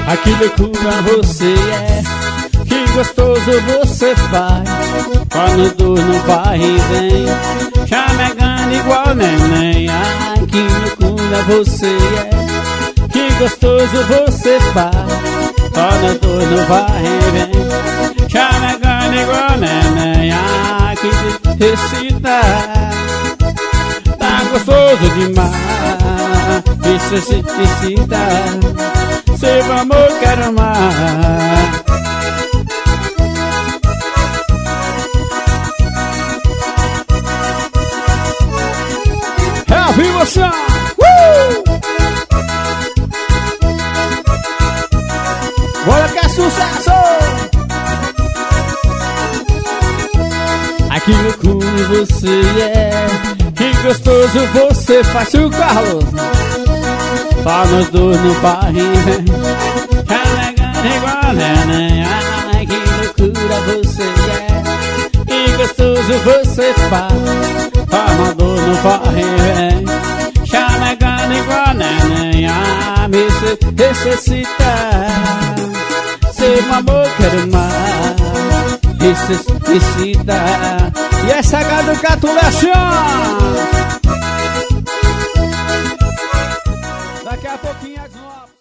Ai que loucura você é, que gostoso você faz. Quando dor não vai e vem, chamegando igual neném. Ai que loucura você é, que gostoso você faz. Quando dor não vai e vem, chamegando igual neném. Ai que recita, tá gostoso demais. Isso se excita, seu amor quero mais. É ao vivo assim, bora que é sucesso! Ai que loucura você é, que gostoso você faz. O Carlos só nos dois no barriga, carregando igual neném. Ai que loucura você é, que gostoso você faz. Só nos dois no barriga, carregando igual neném. Ah, me necessita, seu amor quero mais. Necessita. E essa gado catulação. Daqui a pouquinho as novas.